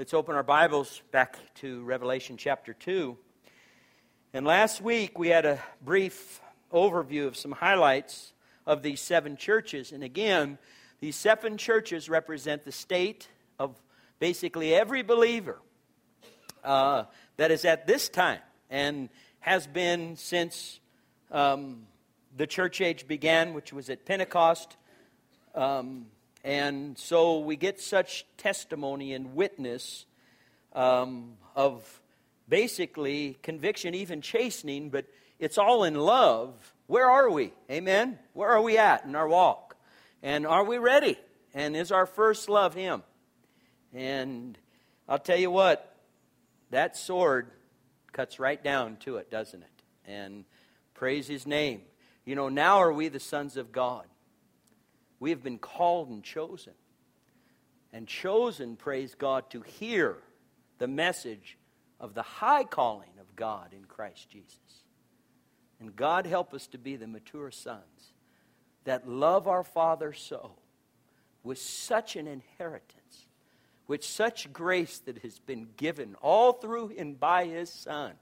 Let's open our Bibles back to Revelation chapter 2. And last week we had a brief overview of some highlights of these 7 churches. And again, these 7 churches represent the state of basically every believer that is at this time and has been since the church age began, which was at Pentecost. And so we get such testimony and witness of basically conviction, even chastening, but it's all in love. Where are we? Amen? Where are we at in our walk? And are we ready? And is our first love Him? And I'll tell you what, that sword cuts right down to it, doesn't it? And praise His name. You know, now are we the sons of God. We have been called and chosen. And chosen, praise God, to hear the message of the high calling of God in Christ Jesus. And God help us to be the mature sons that love our Father so, with such an inheritance, with such grace that has been given all through and by His Son,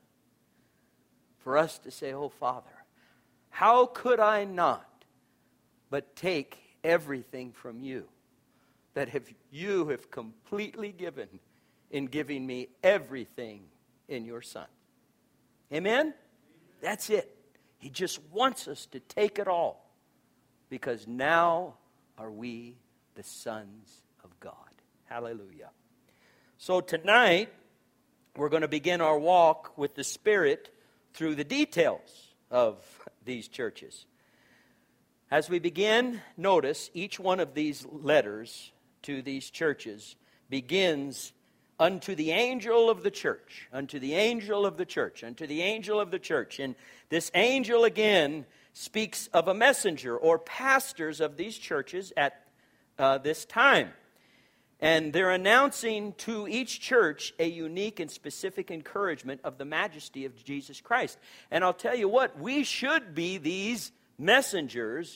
for us to say, oh Father, how could I not but take everything from you that you have completely given in giving me everything in your Son. Amen? That's it. He just wants us to take it all, because now are we the sons of God. Hallelujah. So tonight we're going to begin our walk with the Spirit through the details of these churches. As we begin, notice each one of these letters to these churches begins, unto the angel of the church, unto the angel of the church, unto the angel of the church. And this angel again speaks of a messenger or pastors of these churches at this time. And they're announcing to each church a unique and specific encouragement of the majesty of Jesus Christ. And I'll tell you what, we should be these messengers,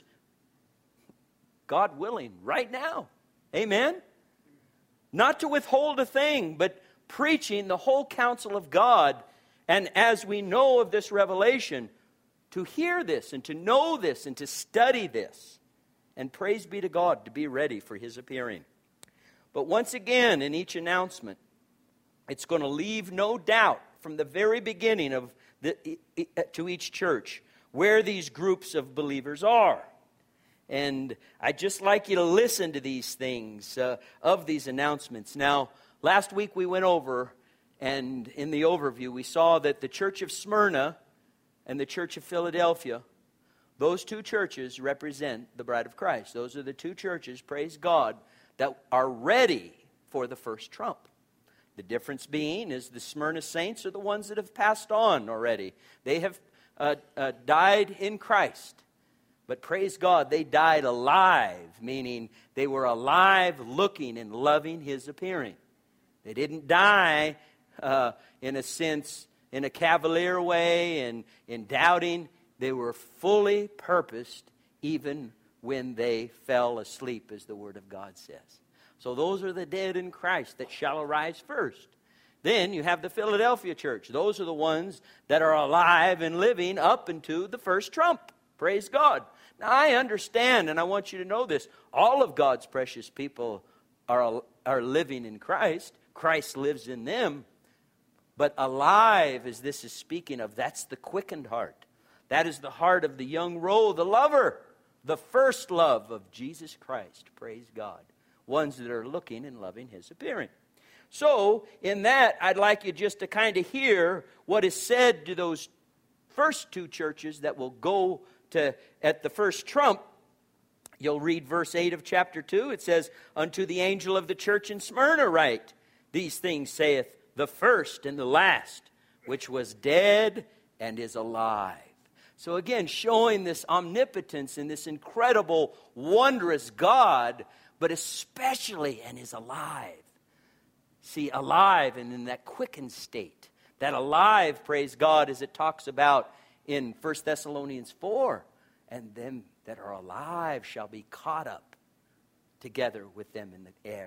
God willing, right now. Amen? Not to withhold a thing, but preaching the whole counsel of God. And as we know of this revelation, to hear this and to know this and to study this. And praise be to God, to be ready for His appearing. But once again, in each announcement, it's going to leave no doubt from the very beginning of to each church where these groups of believers are. And I'd just like you to listen to these things, of these announcements. Now, last week we went over, and in the overview, we saw that the church of Smyrna and the church of Philadelphia, those 2 churches represent the bride of Christ. Those are the 2 churches, praise God, that are ready for the first trump. The difference being is the Smyrna saints are the ones that have passed on already. They have died in Christ. But praise God, they died alive, meaning they were alive looking and loving His appearing. They didn't die, in a sense, in a cavalier way and in doubting. They were fully purposed even when they fell asleep, as the Word of God says. So those are the dead in Christ that shall arise first. Then you have the Philadelphia church. Those are the ones that are alive and living up into the first trump. Praise God. Now I understand, and I want you to know this. All of God's precious people are living in Christ. Christ lives in them. But alive, as this is speaking of, that's the quickened heart. That is the heart of the young roe, the lover, the first love of Jesus Christ. Praise God. Ones that are looking and loving His appearing. So, in that, I'd like you just to kind of hear what is said to those first 2 churches that will go to, at the first trump. You'll read verse 8 of chapter 2. It says, unto the angel of the church in Smyrna write, these things saith the first and the last, which was dead and is alive. So again, showing this omnipotence and this incredible, wondrous God, but especially, and is alive. See, alive and in that quickened state. That alive, praise God, as it talks about in 1 Thessalonians 4. And them that are alive shall be caught up together with them in the air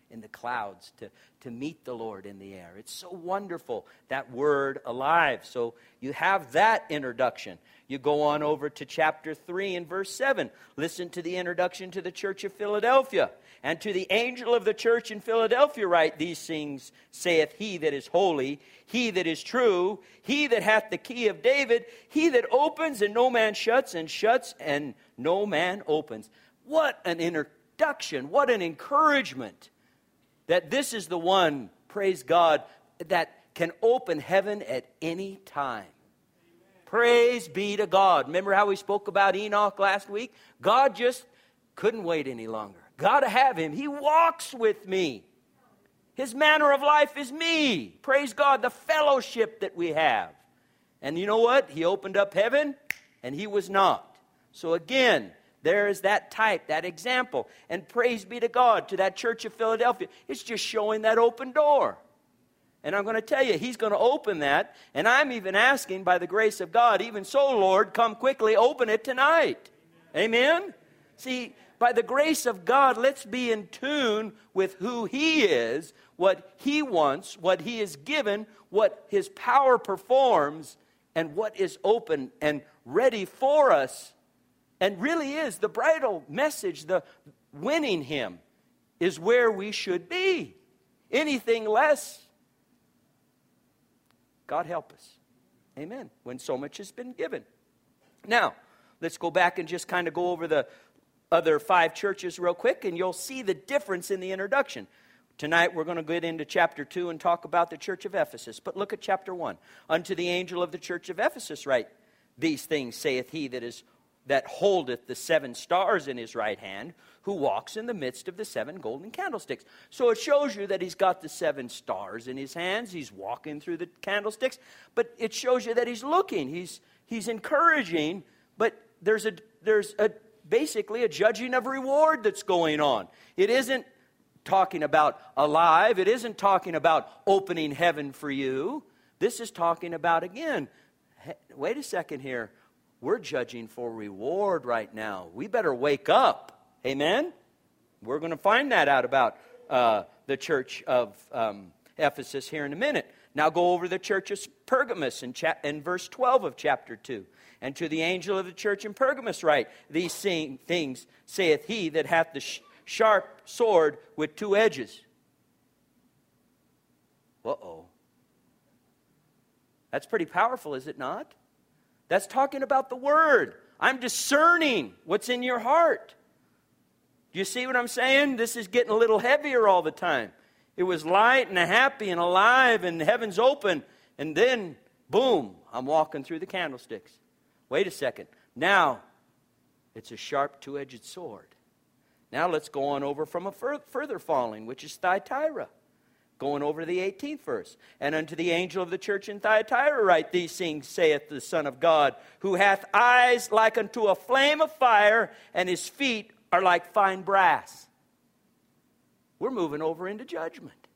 in the clouds to meet the Lord in the air. It's so wonderful, that word alive. So you have that introduction. You go on over to chapter 3 and verse 7. Listen to the introduction to the church of Philadelphia. And to the angel of the church in Philadelphia write, these things saith he that is holy, he that is true, he that hath the key of David, he that opens and no man shuts, and shuts and no man opens. What an introduction, what an encouragement that this is the one, praise God, that can open heaven at any time. Praise be to God. Remember how we spoke about Enoch last week? God just couldn't wait any longer. Got to have him. He walks with me. His manner of life is me. Praise God, the fellowship that we have. And you know what? He opened up heaven, and he was not. So again, there is that type, that example. And praise be to God, to that church of Philadelphia. It's just showing that open door. And I'm going to tell you, he's going to open that. And I'm even asking, by the grace of God, even so, Lord, come quickly, open it tonight. Amen? See, by the grace of God, let's be in tune with who he is, what he wants, what he is given, what his power performs, and what is open and ready for us. And really is the bridal message, the winning him, is where we should be. Anything less, God help us. Amen. When so much has been given. Now, let's go back and just kind of go over the other 5 churches real quick, and you'll see the difference in the introduction. Tonight we're going to get into chapter 2 and talk about the church of Ephesus. But look at chapter 1. Unto the angel of the church of Ephesus write, these things saith he that holdeth the 7 stars in his right hand, who walks in the midst of the 7 golden candlesticks. So it shows you that he's got the 7 stars in his hands. He's walking through the candlesticks. But it shows you that he's looking. He's encouraging. But there's basically a judging of reward that's going on. It isn't talking about alive. It isn't talking about opening heaven for you. This is talking about, again, wait a second here. We're judging for reward right now. We better wake up. Amen? We're going to find that out about the church of Ephesus here in a minute. Now go over to the church of Pergamos in verse 12 of chapter 2. And to the angel of the church in Pergamos write, these things saith he that hath the sharp sword with 2 edges. Uh-oh. That's pretty powerful, is it not? That's talking about the word. I'm discerning what's in your heart. Do you see what I'm saying? This is getting a little heavier all the time. It was light and happy and alive and heaven's open. And then, boom, I'm walking through the candlesticks. Wait a second. Now, it's a sharp 2-edged sword. Now let's go on over from a further falling, which is Thyatira. Going over to the 18th verse. And unto the angel of the church in Thyatira write, these things saith the Son of God, who hath eyes like unto a flame of fire, and his feet are like fine brass. We're moving over into judgment.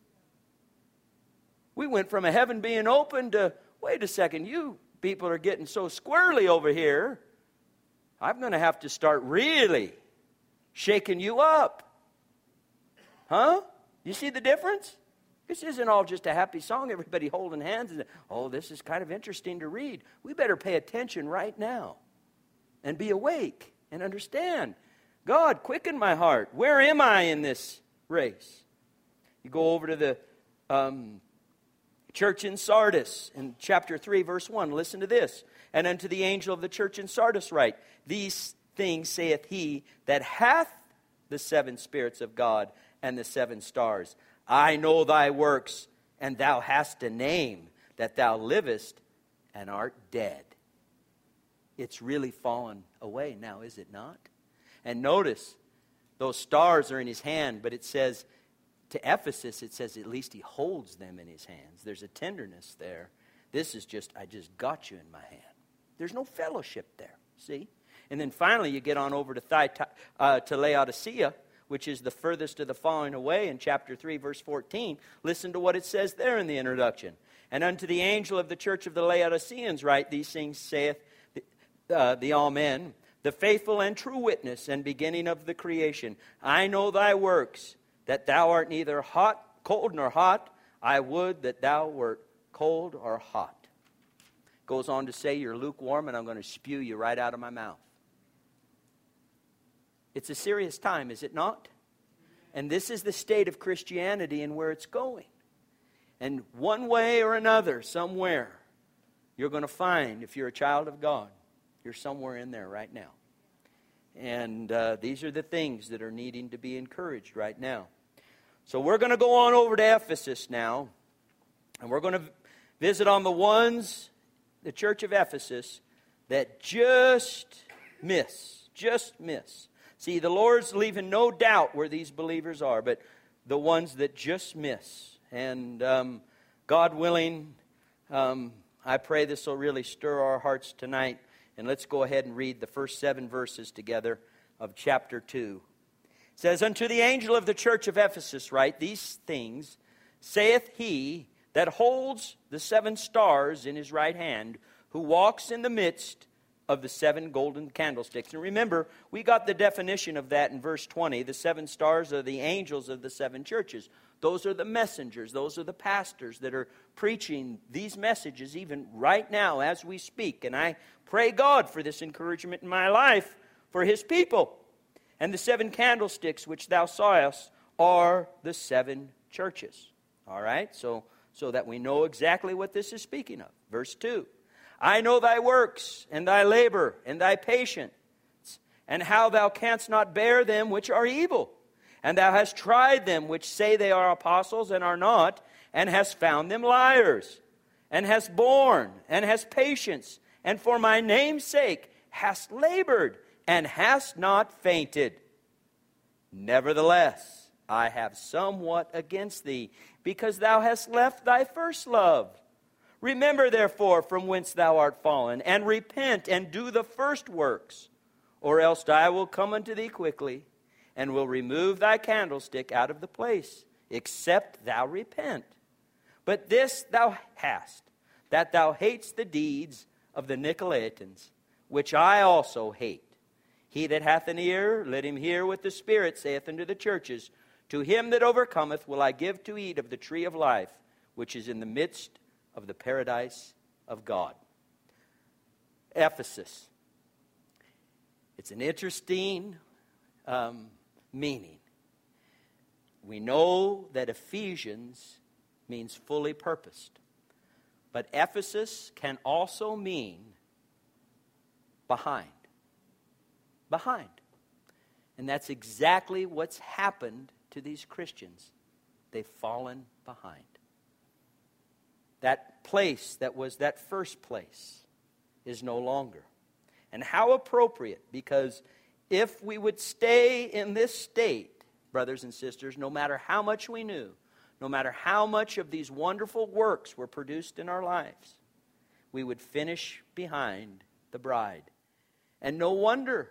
We went from a heaven being open to, wait a second, you people are getting so squirrely over here. I'm going to have to start really shaking you up. Huh? You see the difference? This isn't all just a happy song, everybody holding hands. And, oh, this is kind of interesting to read. We better pay attention right now and be awake and understand. God, quicken my heart. Where am I in this race? You go over to the church in Sardis in chapter 3, verse 1. Listen to this. And unto the angel of the church in Sardis write, these things saith he that hath the 7 spirits of God and the 7 stars. I know thy works, and thou hast a name, that thou livest and art dead. It's really fallen away now, is it not? And notice, those stars are in his hand, but it says, to Ephesus, it says at least he holds them in his hands. There's a tenderness there. This is just, I just got you in my hand. There's no fellowship there, see? And then finally you get on over to Laodicea, which is the furthest of the falling away in chapter 3, verse 14. Listen to what it says there in the introduction. And unto the angel of the church of the Laodiceans write, these things saith the Amen, the faithful and true witness and beginning of the creation. I know thy works, that thou art neither cold nor hot. I would that thou wert cold or hot. Goes on to say, you're lukewarm, and I'm going to spew you right out of my mouth. It's a serious time, is it not? And this is the state of Christianity and where it's going. And one way or another, somewhere, you're going to find, if you're a child of God, you're somewhere in there right now. And these are the things that are needing to be encouraged right now. So we're going to go on over to Ephesus now. And we're going to visit on the church of Ephesus, that just miss. See, the Lord's leaving no doubt where these believers are, but the ones that just miss. And God willing, I pray this will really stir our hearts tonight. And let's go ahead and read the first 7 verses together of chapter 2. It says, Unto the angel of the church of Ephesus write, These things saith he that holds the 7 stars in his right hand, who walks in the midst of the 7 golden candlesticks. And remember, we got the definition of that in verse 20. The 7 stars are the angels of the 7 churches. Those are the messengers. Those are the pastors that are preaching these messages even right now as we speak. And I pray God for this encouragement in my life for His people. And the 7 candlesticks which thou sawest are the 7 churches. All right? So that we know exactly what this is speaking of. Verse 2. I know thy works, and thy labor, and thy patience, and how thou canst not bear them which are evil. And thou hast tried them which say they are apostles, and are not, and hast found them liars, and hast borne, and hast patience, and for my name's sake hast labored, and hast not fainted. Nevertheless, I have somewhat against thee, because thou hast left thy first love. Remember, therefore, from whence thou art fallen, and repent, and do the first works. Or else I will come unto thee quickly, and will remove thy candlestick out of the place, except thou repent. But this thou hast, that thou hatest the deeds of the Nicolaitans, which I also hate. He that hath an ear, let him hear what the Spirit saith unto the churches. To him that overcometh will I give to eat of the tree of life, which is in the midst of the paradise of God. Ephesus. It's an interesting meaning. We know that Ephesians means fully purposed. But Ephesus can also mean behind. Behind. And that's exactly what's happened to these Christians. They've fallen behind. That place that was that first place is no longer. And how appropriate, because if we would stay in this state, brothers and sisters, no matter how much we knew, no matter how much of these wonderful works were produced in our lives, we would finish behind the bride. And no wonder,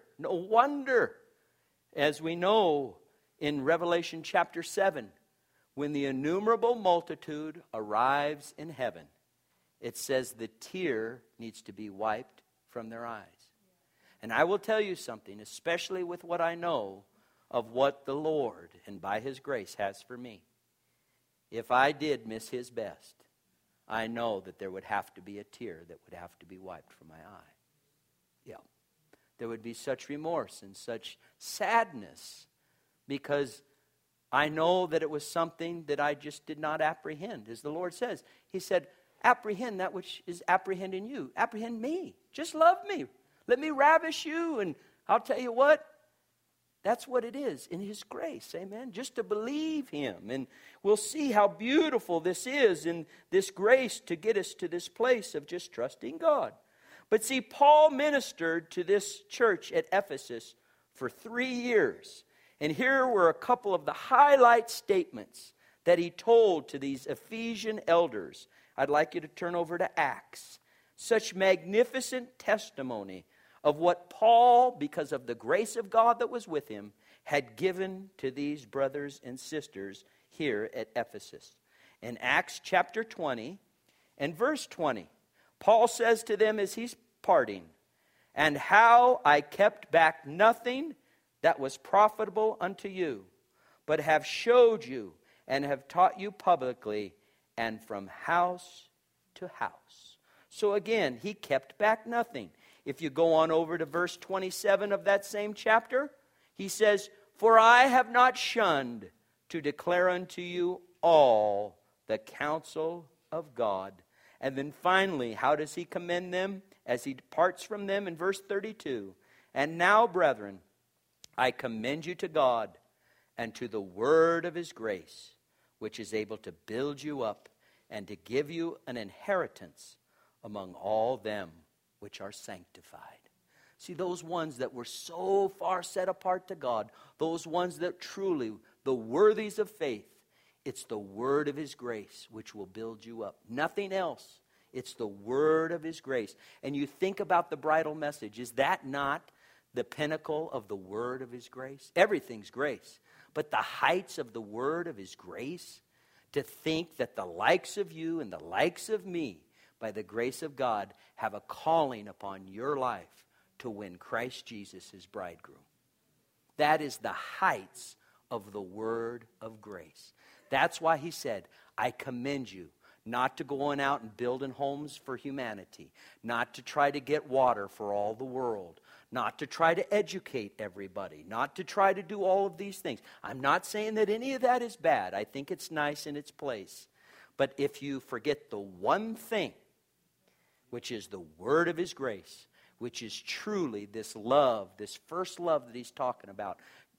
as we know in Revelation chapter 7, when the innumerable multitude arrives in heaven, it says the tear needs to be wiped from their eyes. And I will tell you something, especially with what I know of what the Lord, and by His grace, has for me. If I did miss His best, I know that there would have to be a tear that would have to be wiped from my eye. Yeah. There would be such remorse and such sadness, because I know that it was something that I just did not apprehend. As the Lord says, He said, apprehend that which is apprehending you. Apprehend me. Just love me. Let me ravish you. And I'll tell you what, that's what it is in His grace. Amen. Just to believe Him. And we'll see how beautiful this is in this grace to get us to this place of just trusting God. But see, Paul ministered to this church at Ephesus for 3 years. And here were a couple of the highlight statements that he told to these Ephesian elders. I'd like you to turn over to Acts. Such magnificent testimony of what Paul, because of the grace of God that was with him, had given to these brothers and sisters here at Ephesus. In Acts chapter 20 and verse 20, Paul says to them as he's parting, and how I kept back nothing that was profitable unto you, but have showed you and have taught you publicly and from house to house. So again, he kept back nothing. If you go on over to verse 27 of that same chapter, he says, "For I have not shunned to declare unto you all the counsel of God." And then finally, how does he commend them as he departs from them in verse 32? "And now, brethren, I commend you to God and to the word of his grace, which is able to build you up and to give you an inheritance among all them which are sanctified." See, those ones that were so far set apart to God, those ones that truly, the worthies of faith, it's the word of his grace which will build you up. Nothing else. It's the word of his grace. And you think about the bridal message. Is that not the pinnacle of the word of his grace? Everything's grace. But the heights of the word of his grace, to think that the likes of you and the likes of me, by the grace of God, have a calling upon your life to win Christ Jesus, his bridegroom. That is the heights of the word of grace. That's why he said, "I commend you not to going out and building homes for humanity, not to try to get water for all the world, not to try to educate everybody, not to try to do all of these things." I'm not saying that any of that is bad. I think it's nice in its place. But if you forget the one thing, which is the word of his grace, which is truly this love, this first love that he's talking about,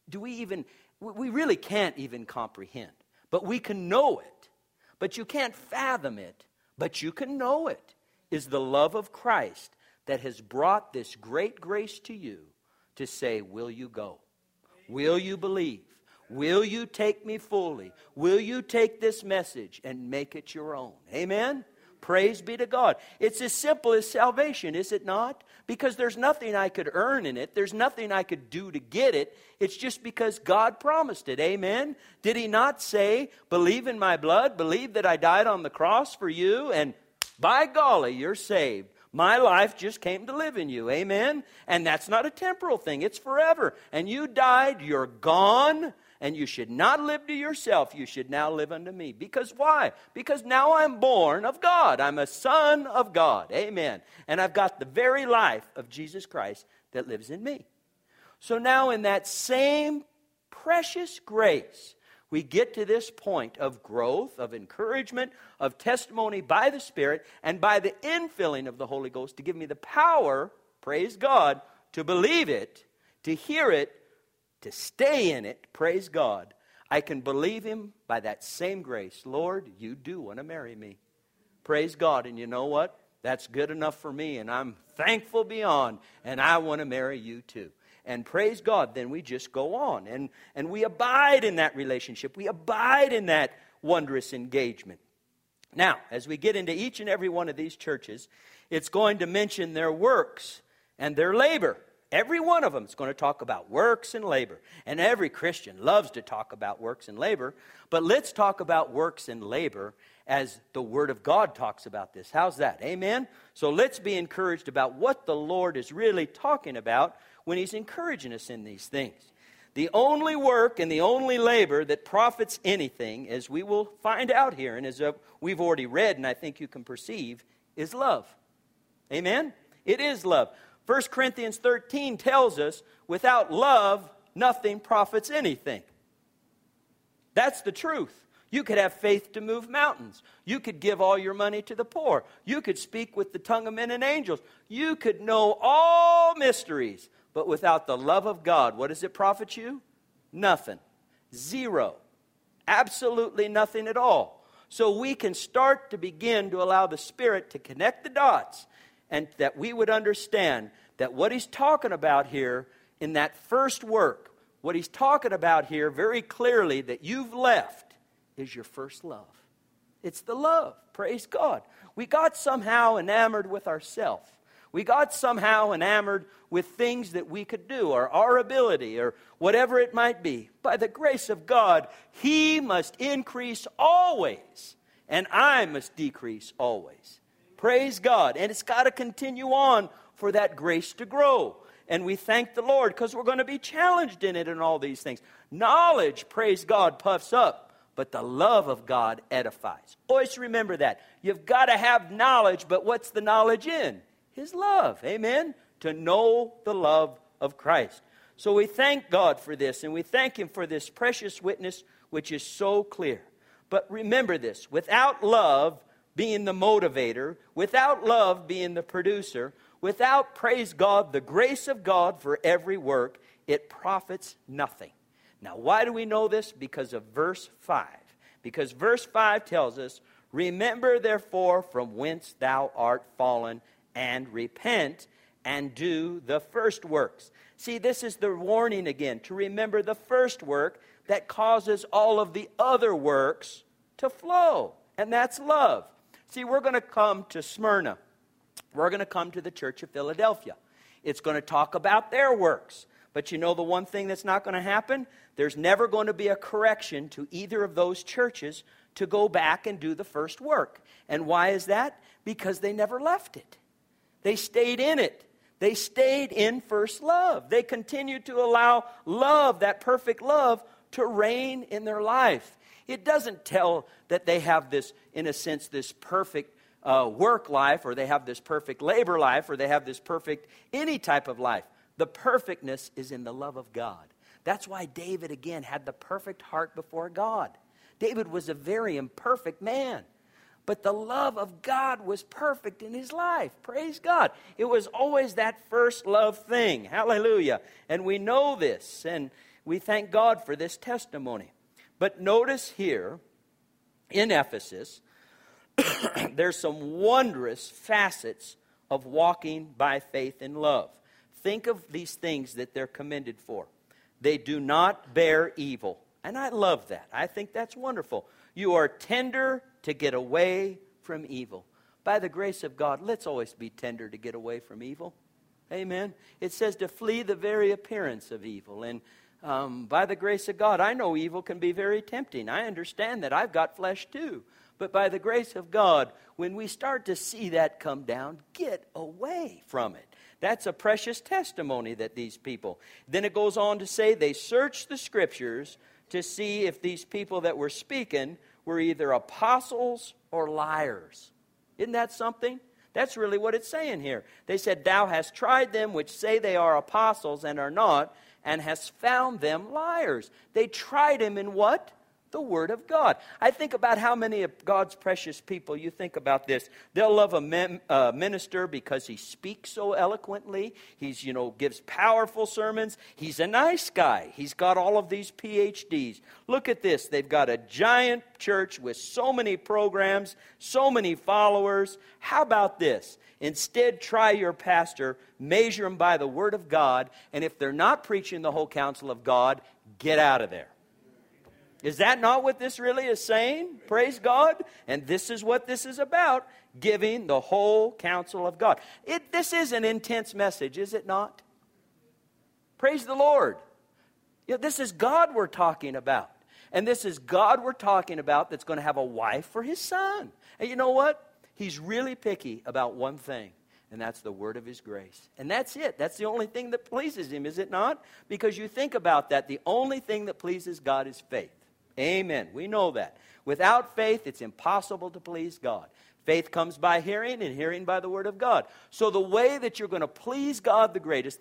we really can't even comprehend. But we can know it. But you can't fathom it. But you can know it. Is the love of Christ that has brought this great grace to you to say, will you go? Will you believe? Will you take me fully? Will you take this message and make it your own? Amen? Praise be to God. It's as simple as salvation, is it not? Because there's nothing I could earn in it. There's nothing I could do to get it. It's just because God promised it. Amen? Did he not say, believe in my blood, believe that I died on the cross for you, and by golly, you're saved. My life just came to live in you. Amen? And that's not a temporal thing. It's forever. And you died, you're gone. And you should not live to yourself. You should now live unto me. Because why? Because now I'm born of God. I'm a son of God. Amen. And I've got the very life of Jesus Christ that lives in me. So now in that same precious grace, we get to this point of growth, of encouragement, of testimony by the Spirit, and by the infilling of the Holy Ghost to give me the power, praise God, to believe it, to hear it, to stay in it, praise God. I can believe him by that same grace. Lord, you do want to marry me. Praise God. And you know what? That's good enough for me, and I'm thankful beyond, and I want to marry you too. And praise God, then we just go on, and we abide in that relationship. We abide in that wondrous engagement. Now, as we get into each and every one of these churches, it's going to mention their works and their labor. Every one of them is going to talk about works and labor. And every Christian loves to talk about works and labor. But let's talk about works and labor as the Word of God talks about this. How's that? Amen? So let's be encouraged about what the Lord is really talking about when he's encouraging us in these things. The only work and the only labor that profits anything, as we will find out here, and as we've already read, and I think you can perceive, is love. Amen? It is love. 1 Corinthians 13 tells us, without love, nothing profits anything. That's the truth. You could have faith to move mountains. You could give all your money to the poor. You could speak with the tongue of men and angels. You could know all mysteries. But without the love of God, what does it profit you? Nothing. Zero. Absolutely nothing at all. So we can start to begin to allow the Spirit to connect the dots, and that we would understand that what he's talking about here in that first work, what he's talking about here very clearly that you've left is your first love. It's the love. Praise God. We got somehow enamored with ourselves. We got somehow enamored with things that we could do, or our ability, or whatever it might be. By the grace of God, he must increase always, and I must decrease always. Praise God. And it's got to continue on for that grace to grow. and we thank the Lord because we're going to be challenged in it and all these things. Knowledge, praise God, puffs up, but the love of God edifies. Always remember that. You've got to have knowledge, but what's the knowledge in? His love, amen? To know the love of Christ. So we thank God for this, and we thank Him for this precious witness, which is so clear. But remember this, without love being the motivator, without love being the producer, without, praise God, the grace of God for every work, it profits nothing. Now, why do we know this? Because of verse 5. Because verse 5 tells us, remember therefore from whence thou art fallen, and repent, and do the first works. See, this is the warning again, to remember the first work that causes all of the other works to flow, and that's love. See, we're going to come to Smyrna. We're going to come to the Church of Philadelphia. It's going to talk about their works. But you know the one thing that's not going to happen? There's never going to be a correction to either of those churches to go back and do the first work. And why is that? Because they never left it. They stayed in it. They stayed in first love. They continued to allow love, that perfect love, to reign in their life. It doesn't tell that they have this, in a sense, this perfect work life, or they have this perfect labor life, or they have this perfect any type of life. The perfectness is in the love of God. That's why David, again, had the perfect heart before God. David was a very imperfect man. But the love of God was perfect in his life. Praise God. It was always that first love thing. Hallelujah. And we know this, and we thank God for this testimony. But notice here, in Ephesus, there's some wondrous facets of walking by faith in love. Think of these things that they're commended for. They do not bear evil. And I love that. I think that's wonderful. You are tender to get away from evil. By the grace of God, let's always be tender to get away from evil. Amen. It says to flee the very appearance of evil. And by the grace of God, I know evil can be very tempting. I understand that. I've got flesh too. But by the grace of God, when we start to see that come down, get away from it. That's a precious testimony that these people. Then it goes on to say they searched the Scriptures to see if these people that were speaking were either apostles or liars. Isn't that something? That's really what it's saying here. They said, thou hast tried them which say they are apostles and are not, and hast found them liars. They tried him in what? The Word of God. I think about how many of God's precious people, you think about this. They'll love a minister because he speaks so eloquently. He's, gives powerful sermons. He's a nice guy. He's got all of these PhDs. Look at this. They've got a giant church with so many programs, so many followers. How about this? Instead, try your pastor, measure them by the Word of God, and if they're not preaching the whole counsel of God, get out of there. Is that not what this really is saying? Praise God. And this is what this is about, giving the whole counsel of God. This is an intense message, is it not? Praise the Lord. This is God we're talking about. And this is God we're talking about that's going to have a wife for his son. And you know what? He's really picky about one thing. And that's the word of his grace. And that's it. That's the only thing that pleases him, is it not? Because you think about that, the only thing that pleases God is faith. Amen. We know that. Without faith, it's impossible to please God. Faith comes by hearing, and hearing by the word of God. So the way that you're going to please God the greatest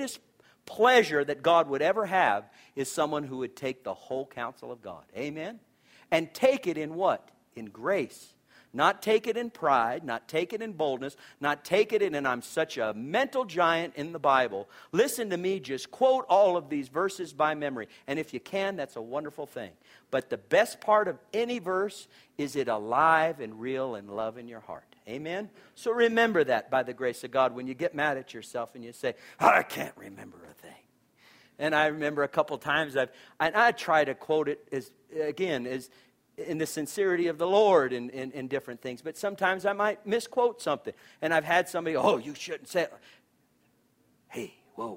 pleasure that God would ever have is someone who would take the whole counsel of God. Amen? And take it in what? In grace. Not take it in pride, not take it in boldness, not take it in, and I'm such a mental giant in the Bible. Listen to me just quote all of these verses by memory. And if you can, that's a wonderful thing. But the best part of any verse is it alive and real and love in your heart. Amen? So remember that by the grace of God when you get mad at yourself and you say, I can't remember a thing. And I remember a couple times I try to quote it as in the sincerity of the Lord and different things. But sometimes I might misquote something. And I've had somebody, you shouldn't say it. Hey, whoa.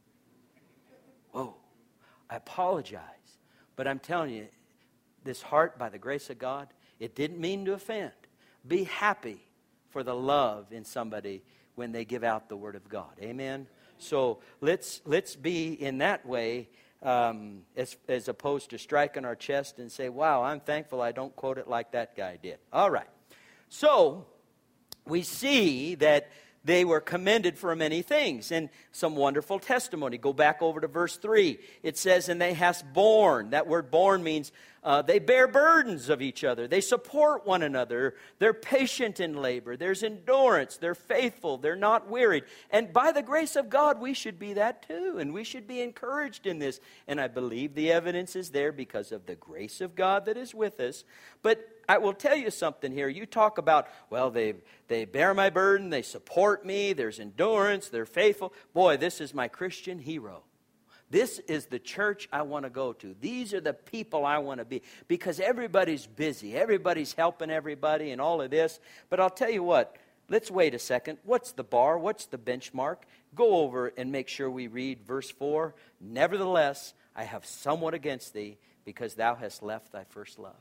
I apologize. But I'm telling you, this heart, by the grace of God, it didn't mean to offend. Be happy for the love in somebody when they give out the word of God. Amen? So let's be in that way, as opposed to striking our chest and say, wow, I'm thankful I don't quote it like that guy did. All right. So we see that they were commended for many things, and some wonderful testimony. Go back over to verse 3. It says, and they has borne. That word borne means they bear burdens of each other. They support one another. They're patient in labor. There's endurance. They're faithful. They're not wearied. And by the grace of God, we should be that too. And we should be encouraged in this. And I believe the evidence is there because of the grace of God that is with us. But I will tell you something here. You talk about, well, they bear my burden. They support me. There's endurance. They're faithful. Boy, this is my Christian hero. This is the church I want to go to. These are the people I want to be. Because everybody's busy. Everybody's helping everybody and all of this. But I'll tell you what. Let's wait a second. What's the bar? What's the benchmark? Go over and make sure we read verse 4. Nevertheless, I have somewhat against thee, because thou hast left thy first love.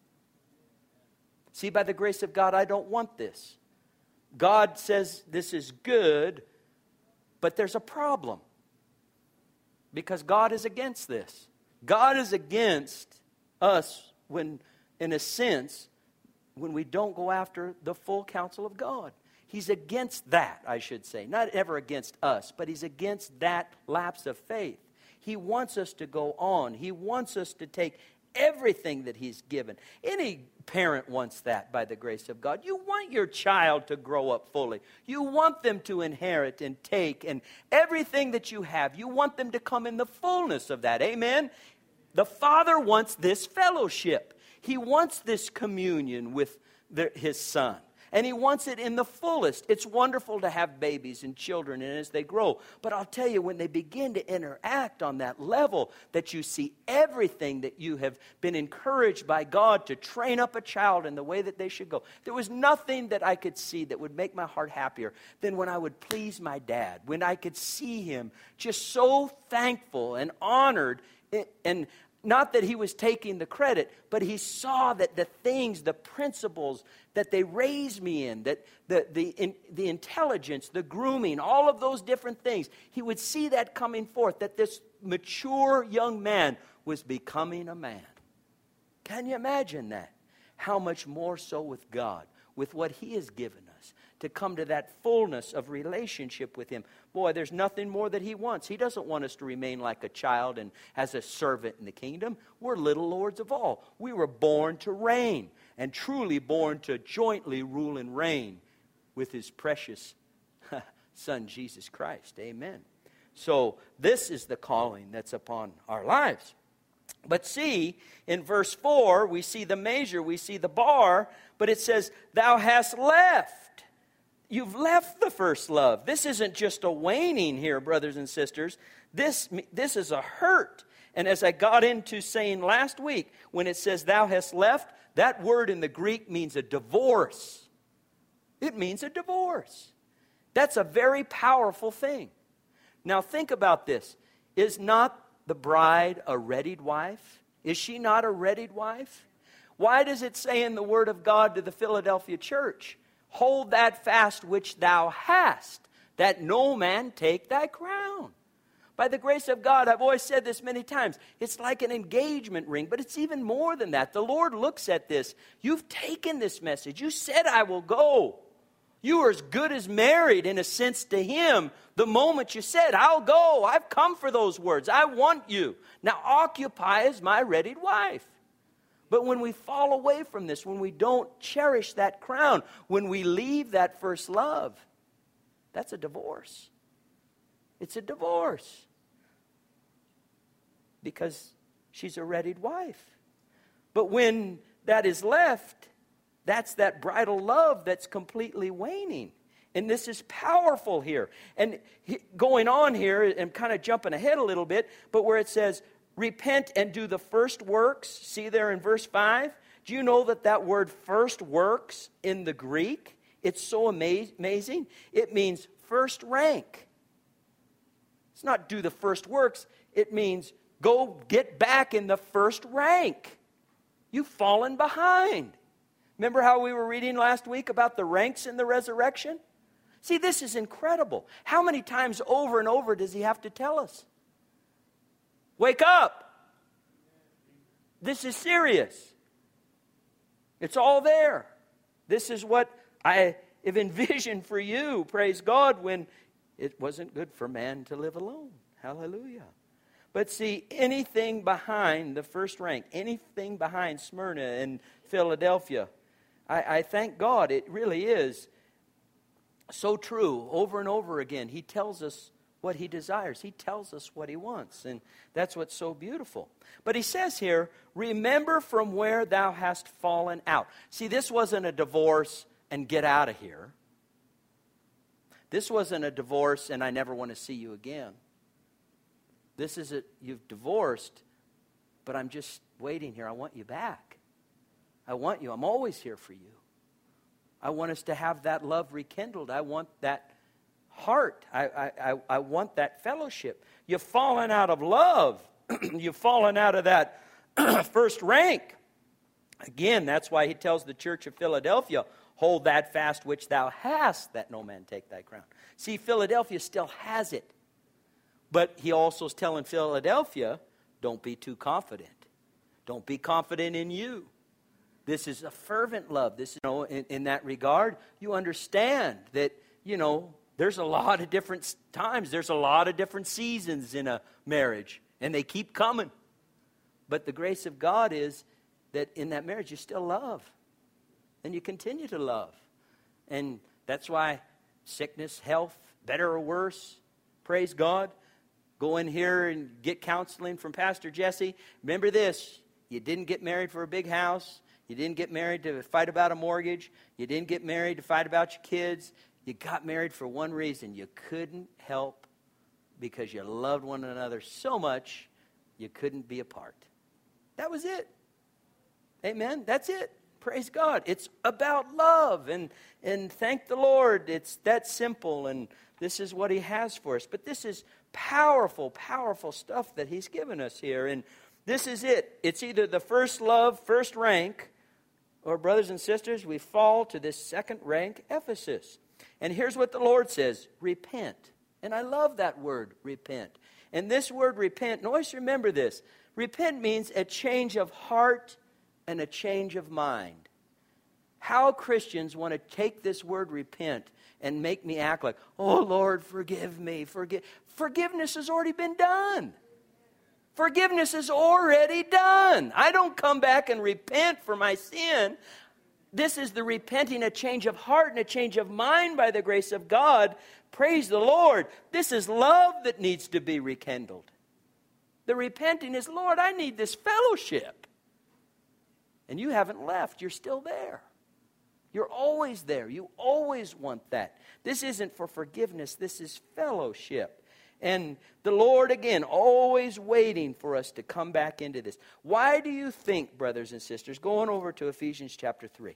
See, by the grace of God, I don't want this. God says this is good, but there's a problem. Because God is against this. God is against us when, in a sense, when we don't go after the full counsel of God. He's against that, I should say. Not ever against us, but He's against that lapse of faith. He wants us to go on. He wants us to take everything that He's given. Any parent wants that by the grace of God. You want your child to grow up fully. You want them to inherit and take, and everything that you have, you want them to come in the fullness of that. Amen? The Father wants this fellowship. He wants this communion with His Son. And He wants it in the fullest. It's wonderful to have babies and children, and as they grow. But I'll tell you, when they begin to interact on that level, that you see everything that you have been encouraged by God to train up a child in the way that they should go. There was nothing that I could see that would make my heart happier than when I would please my dad, when I could see him just so thankful and honored, and not that he was taking the credit, but he saw that the things, the principles that they raised me in, that the intelligence, the grooming, all of those different things, he would see that coming forth, that this mature young man was becoming a man. Can you imagine that? How much more so with God, with what He has given us, to come to that fullness of relationship with Him. Boy, there's nothing more that He wants. He doesn't want us to remain like a child and as a servant in the kingdom. We're little lords of all. We were born to reign, and truly born to jointly rule and reign with His precious Son, Jesus Christ. Amen. So this is the calling that's upon our lives. But see, in verse 4, we see the measure, we see the bar, but it says, thou hast left. You've left the first love. This isn't just a waning here, brothers and sisters. This is a hurt. And as I got into saying last week, when it says thou hast left, that word in the Greek means a divorce. It means a divorce. That's a very powerful thing. Now think about this. Is not the bride a readied wife? Is she not a readied wife? Why does it say in the Word of God to the Philadelphia church, hold that fast which thou hast, that no man take thy crown? By the grace of God, I've always said this many times, it's like an engagement ring, but it's even more than that. The Lord looks at this. You've taken this message. You said, I will go. You are as good as married in a sense to Him the moment you said, I'll go. I've come for those words. I want you. Now occupy as my readied wife. But when we fall away from this, when we don't cherish that crown, when we leave that first love, that's a divorce. It's a divorce. Because she's a readied wife. But when that is left, that's that bridal love that's completely waning. And this is powerful here. And going on here, I'm kind of jumping ahead a little bit, but where it says, repent and do the first works, see there in verse 5? Do you know that word first works in the Greek, it's so amazing? It means first rank. It's not do the first works. It means go get back in the first rank. You've fallen behind. Remember how we were reading last week about the ranks in the resurrection? See, this is incredible. How many times over and over does he have to tell us? Wake up. This is serious. It's all there. This is what I have envisioned for you, praise God, when it wasn't good for man to live alone. Hallelujah. But see, anything behind the first rank, anything behind Smyrna and Philadelphia, I thank God it really is so true. Over and over again, he tells us what he desires. He tells us what he wants. And that's what's so beautiful. But he says here, remember from where thou hast fallen out. See, this wasn't a divorce and get out of here. This wasn't a divorce and I never want to see you again. This is you've divorced, but I'm just waiting here. I want you back. I want you. I'm always here for you. I want us to have that love rekindled. I want that heart. I want that fellowship. You've fallen out of love. You've fallen out of that first rank. Again, that's why he tells the church of Philadelphia, hold that fast which thou hast, that no man take thy crown. See, Philadelphia still has it. But he also is telling Philadelphia, don't be too confident. Don't be confident in you. This is a fervent love. This is, in that regard, you understand that, there's a lot of different times. There's a lot of different seasons in a marriage. And they keep coming. But the grace of God is that in that marriage you still love. And you continue to love. And that's why sickness, health, better or worse, praise God. Go in here and get counseling from Pastor Jesse. Remember this, you didn't get married for a big house. You didn't get married to fight about a mortgage. You didn't get married to fight about your kids. You got married for one reason. You couldn't help because you loved one another so much you couldn't be apart. That was it. Amen. That's it. Praise God. It's about love. And thank the Lord. It's that simple. And this is what he has for us. But this is powerful, powerful stuff that he's given us here. And this is it. It's either the first love, first rank, or brothers and sisters, we fall to this second rank, Ephesus. And here's what the Lord says, repent. And I love that word, repent. And this word repent, and always remember this, repent means a change of heart and a change of mind. How Christians want to take this word repent and make me act like, oh Lord, forgive me. Forgiveness has already been done. Forgiveness is already done. I don't come back and repent for my sin. This is the repenting, a change of heart and a change of mind by the grace of God. Praise the Lord. This is love that needs to be rekindled. The repenting is, Lord, I need this fellowship. And you haven't left. You're still there. You're always there. You always want that. This isn't for forgiveness. This is fellowship. And the Lord, again, always waiting for us to come back into this. Why do you think, brothers and sisters, going over to Ephesians chapter 3.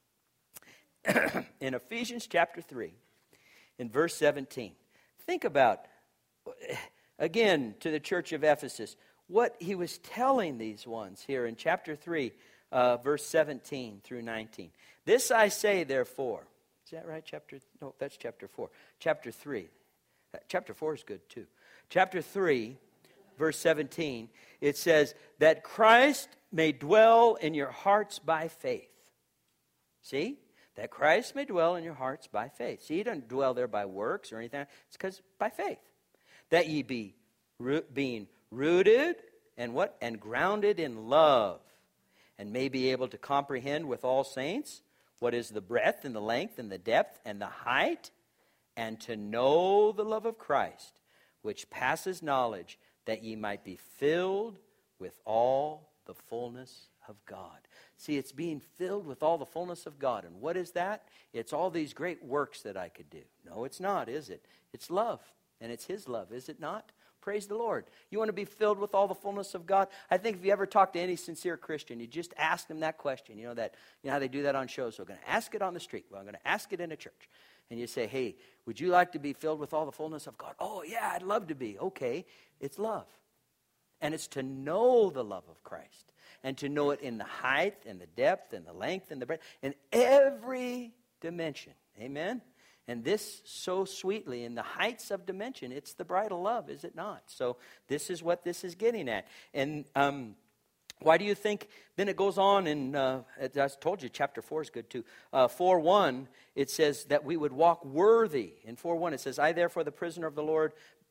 In Ephesians chapter 3, in verse 17, think about, again, to the church of Ephesus, what he was telling these ones here in chapter 3, verse 17 through 19. This I say, therefore. Is that right? No, that's chapter 4. Chapter 3. Chapter 4 is good too. Chapter 3, verse 17, it says, that Christ may dwell in your hearts by faith. See? That Christ may dwell in your hearts by faith. See, he doesn't dwell there by works or anything. It's because by faith. That ye be being rooted and what? And grounded in love. And may be able to comprehend with all saints what is the breadth and the length and the depth and the height, and to know the love of Christ, which passes knowledge, that ye might be filled with all the fullness of God. See, it's being filled with all the fullness of God. And what is that? It's all these great works that I could do. No, it's not, is it? It's love, and it's his love, is it not? Praise the Lord. You want to be filled with all the fullness of God? I think if you ever talk to any sincere Christian, you just ask them that question. You know how they do that on shows. So I'm going to ask it on the street. Well, I'm going to ask it in a church. And you say, hey, would you like to be filled with all the fullness of God? Oh, yeah, I'd love to be. Okay, it's love. And it's to know the love of Christ. And to know it in the height and the depth and the length and the breadth. In every dimension. Amen? And this so sweetly, in the heights of dimension, it's the bridal love, is it not? So this is what this is getting at. And why do you think, then it goes on in, as I told you, chapter 4 is good too. 4:1, it says that we would walk worthy. In 4:1 it says, I therefore, the prisoner of the Lord,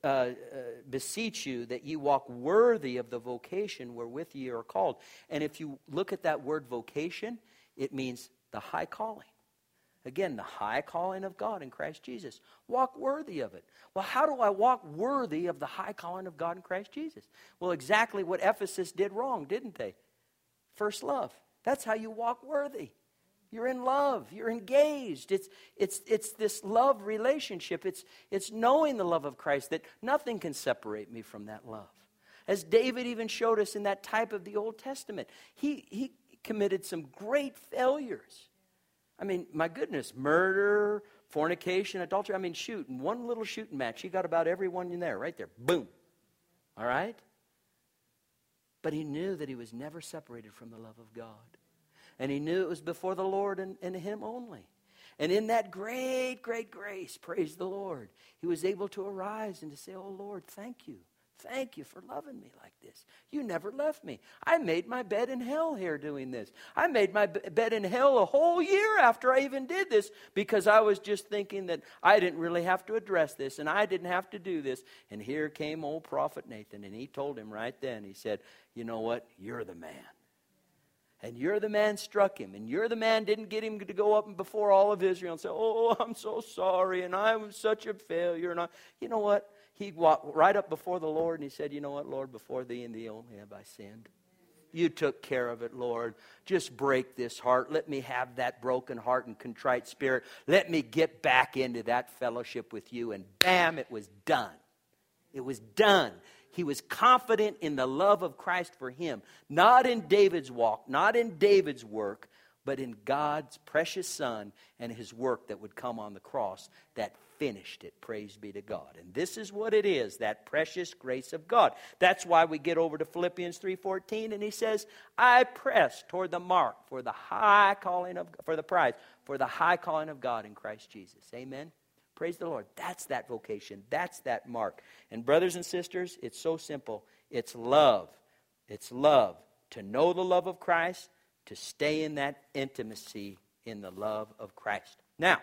beseech you that ye walk worthy of the vocation wherewith ye are called. And if you look at that word vocation, it means the high calling. Again, the high calling of God in Christ Jesus. Walk worthy of it. Well, how do I walk worthy of the high calling of God in Christ Jesus? Well, exactly what Ephesus did wrong, didn't they? First love. That's how you walk worthy. You're in love. You're engaged. It's this love relationship. It's knowing the love of Christ, that nothing can separate me from that love. As David even showed us in that type of the Old Testament, he committed some great failures. I mean, my goodness, murder, fornication, adultery. I mean, in one little shooting match, he got about everyone in there, right there. Boom. All right? But he knew that he was never separated from the love of God. And he knew it was before the Lord and him only. And in that great, great grace, praise the Lord, he was able to arise and to say, oh, Lord, thank you. Thank you for loving me like this. You never left me. I made my bed in hell here doing this. I made my bed in hell a whole year after I even did this, because I was just thinking that I didn't really have to address this and I didn't have to do this. And here came old prophet Nathan, and he told him right then, he said, you know what? You're the man. And you're the man struck him. And you're the man didn't get him to go up before all of Israel and say, oh, I'm so sorry, and I was such a failure. And you know what? He walked right up before the Lord and he said, you know what, Lord, before thee and thee only have I sinned. You took care of it, Lord. Just break this heart. Let me have that broken heart and contrite spirit. Let me get back into that fellowship with you. And bam, it was done. It was done. He was confident in the love of Christ for him. Not in David's walk, not in David's work, but in God's precious Son and his work that would come on the cross that finished it. Praise be to God. And this is what it is, that precious grace of God. That's why we get over to Philippians 3:14, and he says, I press toward the mark for the high calling of, for the prize, for the high calling of God in Christ Jesus. Amen. Praise the Lord. That's that vocation. That's that mark. And brothers and sisters, it's so simple. It's love. It's love. To know the love of Christ, to stay in that intimacy in the love of Christ. Now,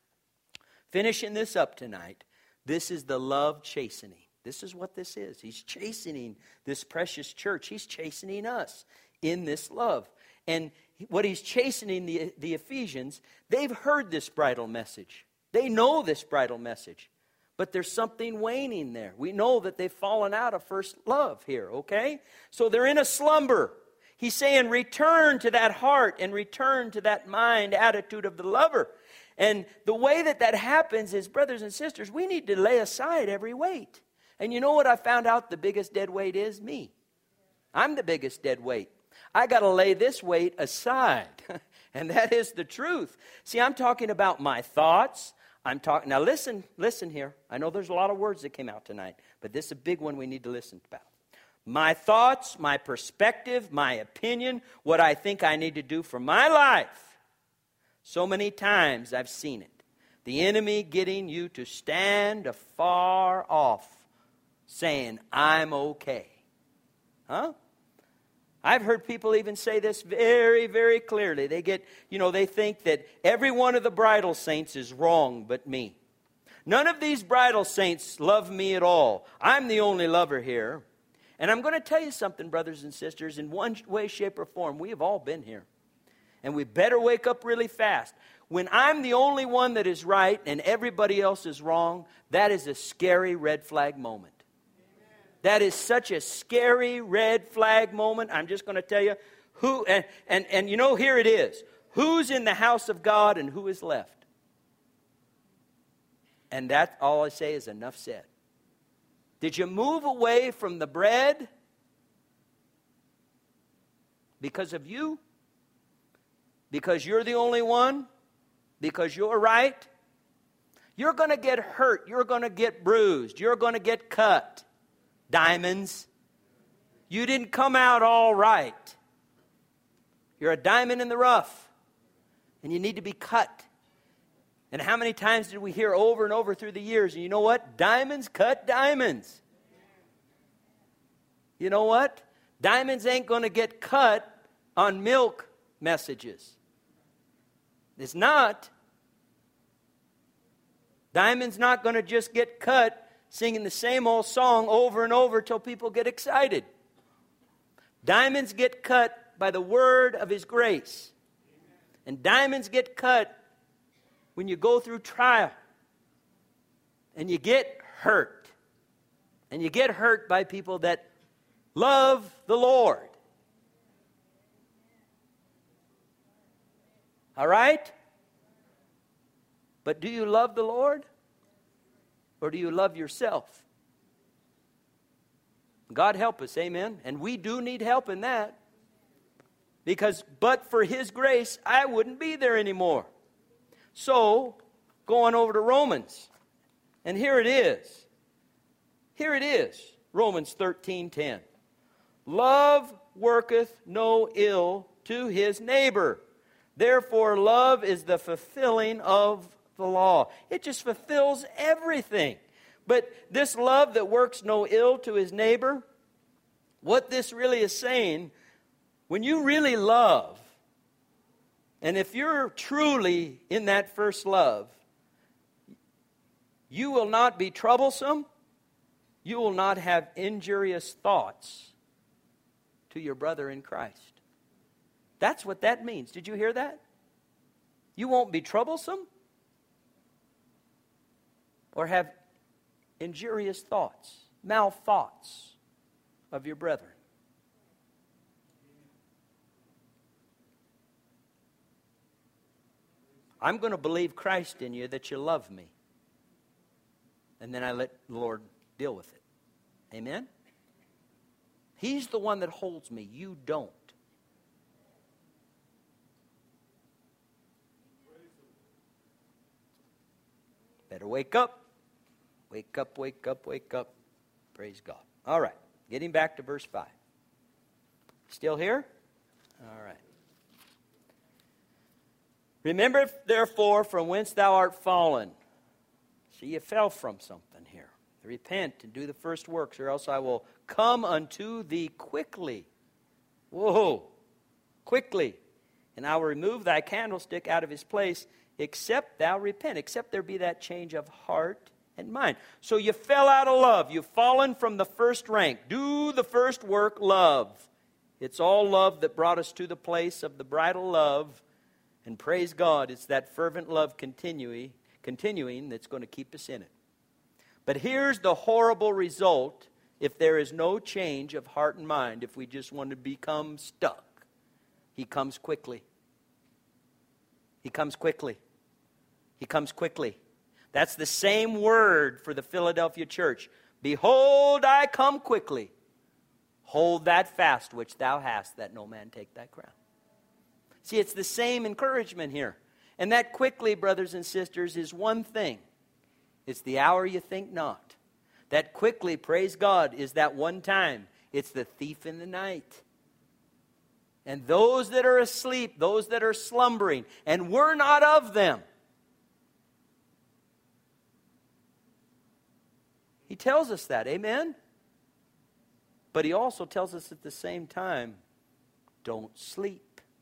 finishing this up tonight, this is the love chastening. This is what this is. He's chastening this precious church. He's chastening us in this love. And what he's chastening the Ephesians, they've heard this bridal message. They know this bridal message. But there's something waning there. We know that they've fallen out of first love here, okay? So they're in a slumber. He's saying return to that heart and return to that mind attitude of the lover. And the way that happens is, brothers and sisters, we need to lay aside every weight. And you know what I found out the biggest dead weight is? Me. I'm the biggest dead weight. I got to lay this weight aside. And that is the truth. See, I'm talking about my thoughts. Now listen here. I know there's a lot of words that came out tonight, but this is a big one we need to listen about. My thoughts, my perspective, my opinion, what I think I need to do for my life. So many times I've seen it. The enemy getting you to stand afar off, saying, I'm okay. Huh? I've heard people even say this very, very clearly. They think that every one of the bridal saints is wrong but me. None of these bridal saints love me at all. I'm the only lover here. And I'm going to tell you something, brothers and sisters, in one way, shape, or form. We have all been here. And we better wake up really fast. When I'm the only one that is right and everybody else is wrong, that is a scary red flag moment. That is such a scary red flag moment. I'm just going to tell you who, and you know, here it is. Who's in the house of God and who is left? And that's all I say is enough said. Did you move away from the bread because of you? Because you're the only one? Because you're right? You're going to get hurt. You're going to get bruised. You're going to get cut. Diamonds. You didn't come out all right. You're a diamond in the rough. And you need to be cut. And how many times did we hear over and over through the years? And you know what? Diamonds cut diamonds. You know what? Diamonds ain't going to get cut on milk messages. It's not. Diamonds not going to just get cut singing the same old song over and over till people get excited. Diamonds get cut by the word of His grace. And diamonds get cut when you go through trial. And you get hurt. And you get hurt by people that love the Lord. All right? But do you love the Lord? Or do you love yourself? God help us, amen? And we do need help in that. Because, but for His grace, I wouldn't be there anymore. So, going over to Romans. And here it is. Here it is. Romans 13:10. Love worketh no ill to his neighbor. Therefore, love is the fulfilling of the law. It just fulfills everything. But this love that works no ill to his neighbor, what this really is saying, when you really love, and if you're truly in that first love, you will not be troublesome. You will not have injurious thoughts to your brother in Christ. That's what that means. Did you hear that? You won't be troublesome or have injurious thoughts, mal thoughts of your brethren. I'm going to believe Christ in you that you love me. And then I let the Lord deal with it. Amen? He's the one that holds me. You don't. Better wake up. Wake up, wake up, wake up. Praise God. All right. Getting back to verse 5. Still here? All right. Remember, therefore, from whence thou art fallen. See, you fell from something here. Repent and do the first works, or else I will come unto thee quickly. Whoa. Quickly. And I will remove thy candlestick out of his place, except thou repent. Except there be that change of heart and mind. So you fell out of love. You've fallen from the first rank. Do the first work, love. It's all love that brought us to the place of the bridal love. And praise God, it's that fervent love continuing that's going to keep us in it. But here's the horrible result if there is no change of heart and mind, if we just want to become stuck. He comes quickly. He comes quickly. He comes quickly. That's the same word for the Philadelphia church. Behold, I come quickly. Hold that fast which thou hast, that no man take thy crown. See, it's the same encouragement here. And that quickly, brothers and sisters, is one thing. It's the hour you think not. That quickly, praise God, is that one time. It's the thief in the night. And those that are asleep, those that are slumbering, and we're not of them. He tells us that, amen? But he also tells us at the same time, don't sleep.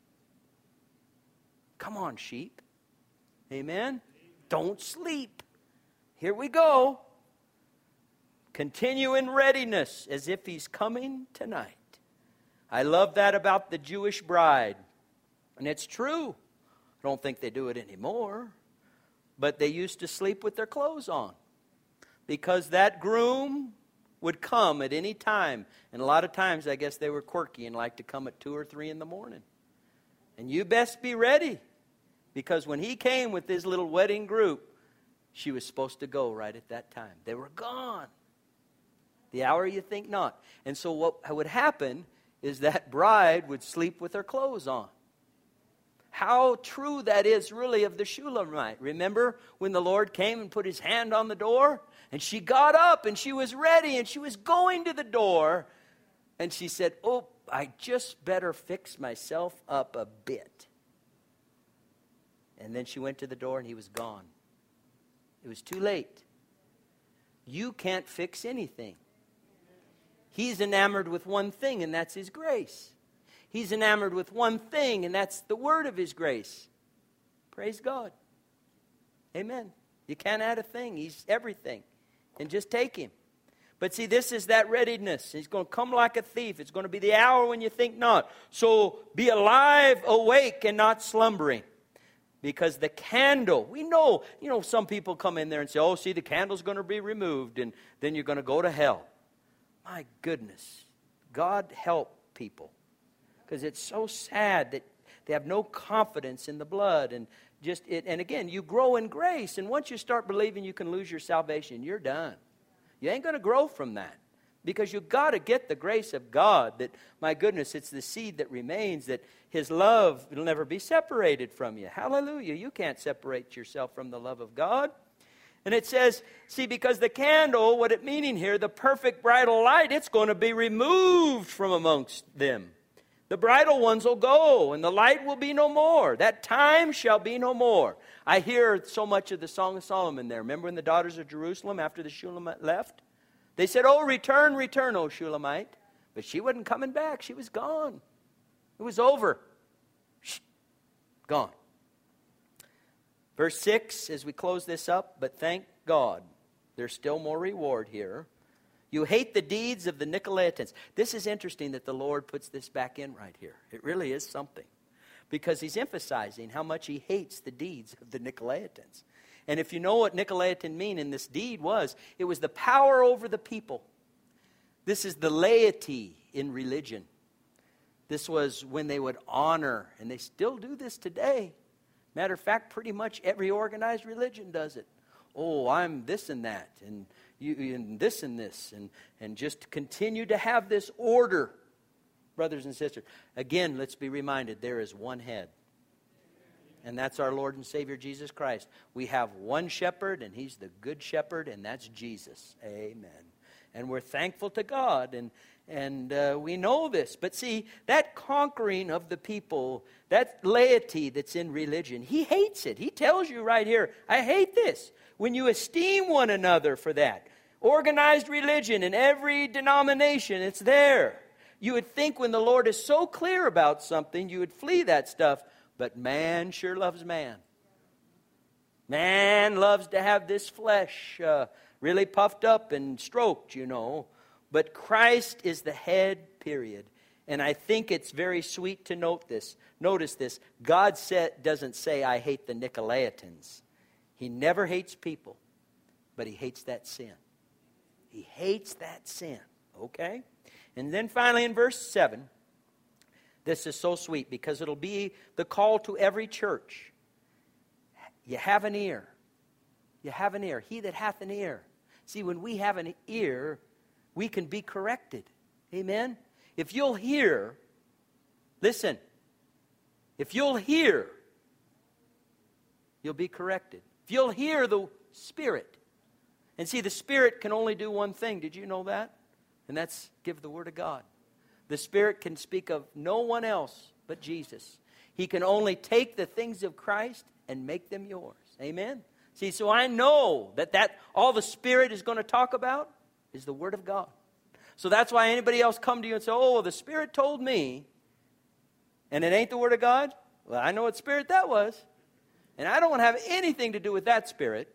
Come on, sheep. Amen? Don't sleep. Here we go. Continue in readiness as if he's coming tonight. I love that about the Jewish bride. And it's true. I don't think they do it anymore. But they used to sleep with their clothes on. Because that groom would come at any time. And a lot of times, I guess they were quirky and liked to come at 2 or 3 in the morning. And you best be ready. Because when he came with his little wedding group, she was supposed to go right at that time. They were gone. The hour you think not. And so what would happen is that bride would sleep with her clothes on. How true that is really of the Shulamite. Remember when the Lord came and put his hand on the door? And she got up and she was ready and she was going to the door. And she said, oh, I just better fix myself up a bit. And then she went to the door and he was gone. It was too late. You can't fix anything. He's enamored with one thing, and that's His grace. He's enamored with one thing, and that's the word of His grace. Praise God. Amen. You can't add a thing. He's everything. And just take Him. But see, this is that readiness. He's going to come like a thief. It's going to be the hour when you think not. So be alive, awake, and not slumbering. Because the candle, we know, some people come in there and say, oh, see, the candle's going to be removed, and then you're going to go to hell. My goodness. God help people. Because it's so sad that they have no confidence in the blood. And again, you grow in grace. And once you start believing you can lose your salvation, you're done. You ain't going to grow from that. Because you've got to get the grace of God that, my goodness, it's the seed that remains, that His love will never be separated from you. Hallelujah. You can't separate yourself from the love of God. And it says, see, because the candle, what it meaning here, the perfect bridal light, it's going to be removed from amongst them. The bridal ones will go, and the light will be no more. That time shall be no more. I hear so much of the Song of Solomon there. Remember when the daughters of Jerusalem, after the Shulamite left? They said, oh, return, return, O Shulamite. But she wasn't coming back. She was gone. It was over. Gone. Verse 6, as we close this up, but thank God, there's still more reward here. You hate the deeds of the Nicolaitans. This is interesting that the Lord puts this back in right here. It really is something. Because He's emphasizing how much He hates the deeds of the Nicolaitans. And if you know what Nicolaitan mean in this deed it was the power over the people. This is the laity in religion. This was when they would honor, and they still do this today. Matter of fact, pretty much every organized religion does it. Oh, I'm this and that, and you and this, and just continue to have this order, brothers and sisters. Again, let's be reminded, there is one head. And that's our Lord and Savior, Jesus Christ. We have one shepherd, and He's the good shepherd, and that's Jesus. Amen. And we're thankful to God, and we know this. But see, that conquering of the people, that laity that's in religion, He hates it. He tells you right here, I hate this. When you esteem one another for that. Organized religion in every denomination, it's there. You would think when the Lord is so clear about something, you would flee that stuff. But man sure loves man. Man loves to have this flesh really puffed up and stroked, But Christ is the head, period. And I think it's very sweet to note this. Notice this. God doesn't say, I hate the Nicolaitans. He never hates people, but He hates that sin. He hates that sin. Okay? And then finally in verse 7, this is so sweet because it'll be the call to every church. You have an ear. You have an ear. He that hath an ear. See, when we have an ear, we can be corrected. Amen? If you'll hear, listen, if you'll hear, you'll be corrected. If you'll hear the Spirit. And see, the Spirit can only do one thing. Did you know that? And that's give the Word of God. The Spirit can speak of no one else but Jesus. He can only take the things of Christ and make them yours. Amen? See, so I know that all the Spirit is going to talk about is the Word of God. So that's why anybody else come to you and say, oh, the Spirit told me, and it ain't the Word of God? Well, I know what spirit that was. And I don't want to have anything to do with that spirit.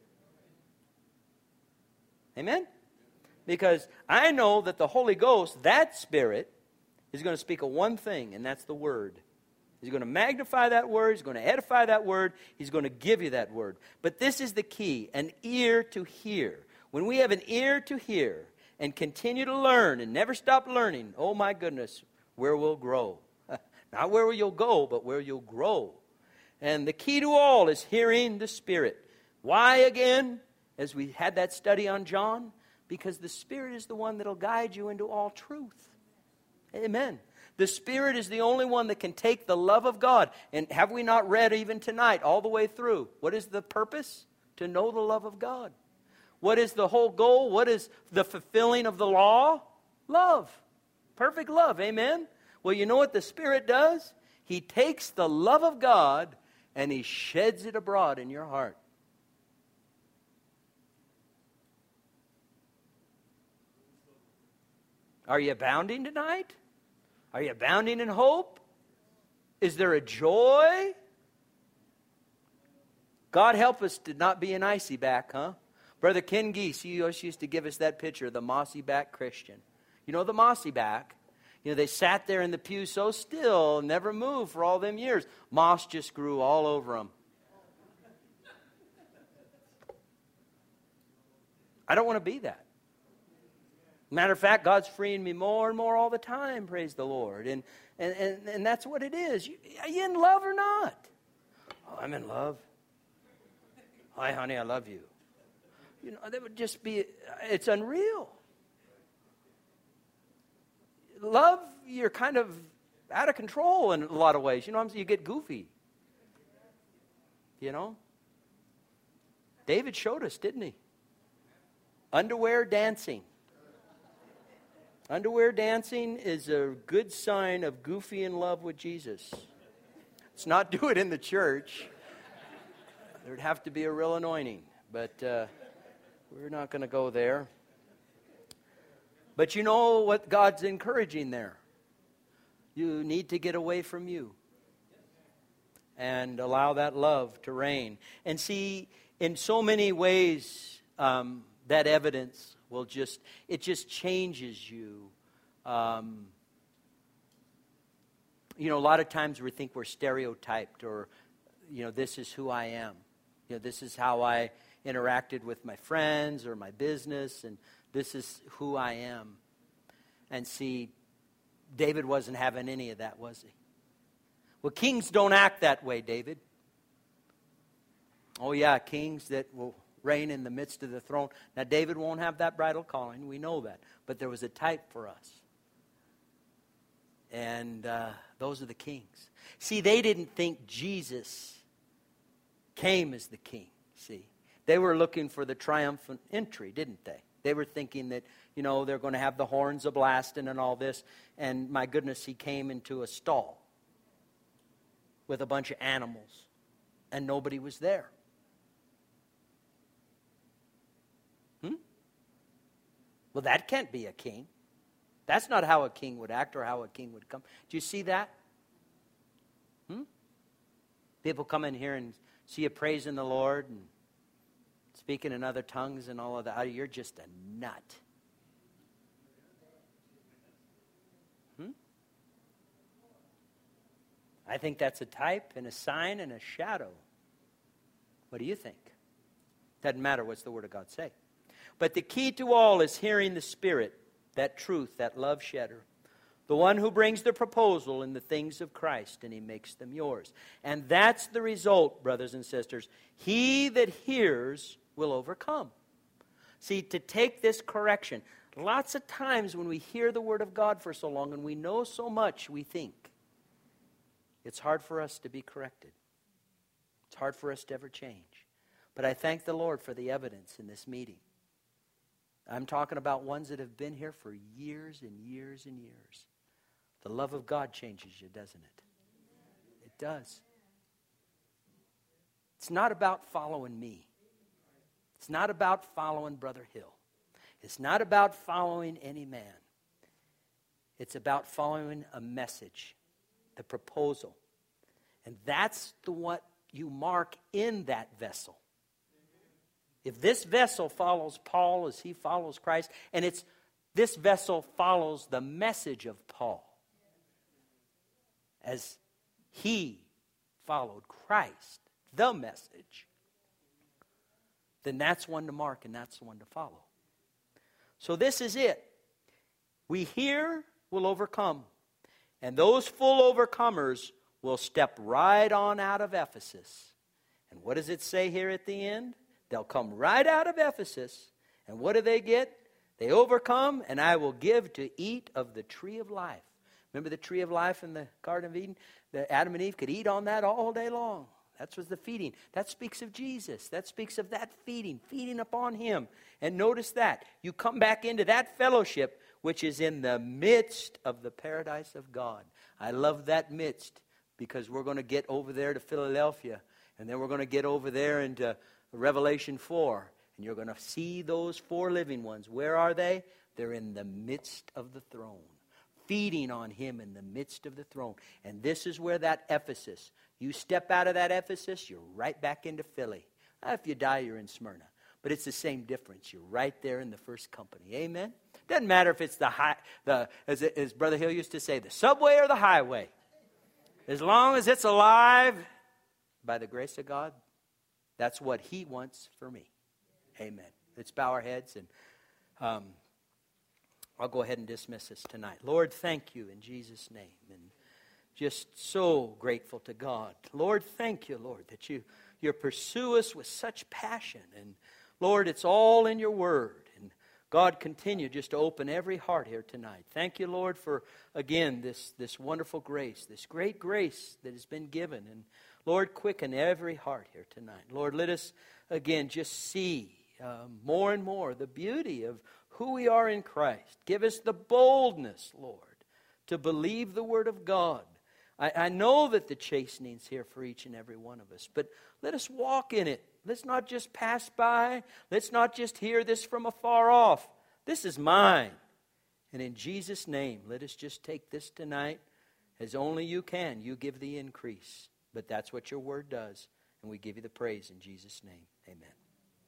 Amen? Because I know that the Holy Ghost, that Spirit, is going to speak of one thing, and that's the Word. He's going to magnify that Word. He's going to edify that Word. He's going to give you that Word. But this is the key, an ear to hear. When we have an ear to hear and continue to learn and never stop learning, oh my goodness, where we'll grow. Not where you'll go, but where you'll grow. And the key to all is hearing the Spirit. Why again? As we had that study on John, because the Spirit is the one that will guide you into all truth. Amen. The Spirit is the only one that can take the love of God. And have we not read even tonight all the way through? What is the purpose? To know the love of God. What is the whole goal? What is the fulfilling of the law? Love. Perfect love. Amen. Well, you know what the Spirit does? He takes the love of God and He sheds it abroad in your heart. Are you abounding tonight? Are you abounding in hope? Is there a joy? God help us to not be an icy back, huh? Brother Ken Geese, he always used to give us that picture of the mossy back Christian. You know the mossy back? You know, they sat there in the pew so still, never moved for all them years. Moss just grew all over them. I don't want to be that. Matter of fact, God's freeing me more and more all the time, praise the Lord. And that's what it is. Are you in love or not? Oh, I'm in love. Hi, honey, I love you. You know, that would just be, it's unreal. Love, you're kind of out of control in a lot of ways. You know what I'm saying? You get goofy. You know? David showed us, didn't he? Underwear dancing. Underwear dancing is a good sign of goofy in love with Jesus. Let's not do it in the church. There'd have to be a real anointing. But we're not going to go there. But you know what God's encouraging there? You need to get away from you and allow that love to reign. And see, in so many ways, that evidence will just changes you. You know, a lot of times we think we're stereotyped, or, you know, this is who I am. You know, this is how I interacted with my friends or my business, and this is who I am. And see, David wasn't having any of that, was he? Well, kings don't act that way, David. Oh yeah, kings that will reign in the midst of the throne. Now, David won't have that bridal calling. We know that. But there was a type for us. And those are the kings. See, they didn't think Jesus came as the king, see. They were looking for the triumphant entry, didn't they? They were thinking that, you know, they're going to have the horns a-blasting and all this. And my goodness, he came into a stall with a bunch of animals. And nobody was there. Well, that can't be a king. That's not how a king would act or how a king would come. Do you see that? People come in here and see you praising the Lord and speaking in other tongues and all of that. Oh, you're just a nut. I think that's a type and a sign and a shadow. What do you think? Doesn't matter what's the Word of God say. But the key to all is hearing the Spirit, that truth, that love shedder. The one who brings the proposal in the things of Christ, and He makes them yours. And that's the result, brothers and sisters. He that hears will overcome. See, to take this correction, lots of times when we hear the Word of God for so long and we know so much, we think it's hard for us to be corrected. It's hard for us to ever change. But I thank the Lord for the evidence in this meeting. I'm talking about ones that have been here for years and years and years. The love of God changes you, doesn't it? It does. It's not about following me. It's not about following Brother Hill. It's not about following any man. It's about following a message, the proposal. And that's what you mark in that vessel. If this vessel follows Paul as he follows Christ, and this vessel follows the message of Paul as he followed Christ, the message, then that's one to mark and that's the one to follow. So this is it. We hear, will overcome. And those full overcomers will step right on out of Ephesus. And what does it say here at the end? They'll come right out of Ephesus. And what do they get? They overcome, and I will give to eat of the tree of life. Remember the tree of life in the Garden of Eden? Adam and Eve could eat on that all day long. That was the feeding. That speaks of Jesus. That speaks of that feeding upon Him. And notice that. You come back into that fellowship which is in the midst of the paradise of God. I love that midst. because we're going to get over there to Philadelphia, and then we're going to get over there into Revelation 4, and you're going to see those 4 living ones. Where are they? They're in the midst of the throne, feeding on Him in the midst of the throne. And this is where that Ephesus, you step out of that Ephesus, you're right back into Philly. If you die, you're in Smyrna. But it's the same difference. You're right there in the first company. Amen? Doesn't matter if it's as Brother Hill used to say, the subway or the highway. As long as it's alive, by the grace of God, that's what He wants for me. Amen. Let's bow our heads, and I'll go ahead and dismiss us tonight. Lord, thank you in Jesus' name. And just so grateful to God. Lord, thank you, Lord, that you pursue us with such passion. And Lord, it's all in your word. And God, continue just to open every heart here tonight. Thank you, Lord, for, again, this wonderful grace, this great grace that has been given. And Lord, quicken every heart here tonight. Lord, let us, again, just see more and more the beauty of who we are in Christ. Give us the boldness, Lord, to believe the word of God. I know that the chastening's here for each and every one of us, but let us walk in it. Let's not just pass by. Let's not just hear this from afar off. This is mine. And in Jesus' name, let us just take this tonight as only you can. You give the increase. But that's what your word does. And we give you the praise in Jesus' name. Amen.